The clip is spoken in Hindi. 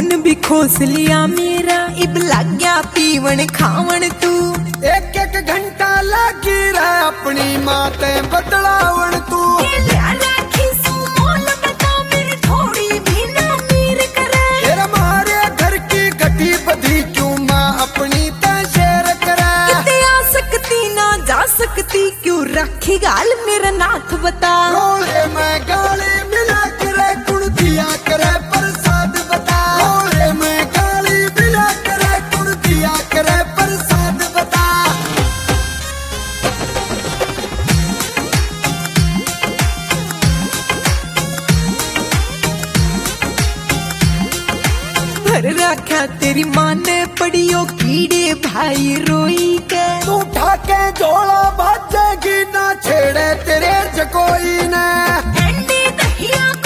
मन भी खोस लिया मेरा, इब लग गया पीवन खावन तू। एक एक घंटा लगी रहा अपनी माते बदलावन तू। हमारे घर की घटी बधी क्यों माँ अपनी शेर करे। आ सकती ना जा सकती क्यों रखी गाल मेरा नाथ बता। रोले में गाली मिला करे कुड़ दिया करे प्रसाद बता। रोले में गाली मिला करे कुड़ दिया करे प्रसाद बता। भर रखा तेरी माँ ने पड़ियो कीड़े भाई रोई के। तू ठाके झोला भाजेगी ना छेड़े तेरे जकोई ने।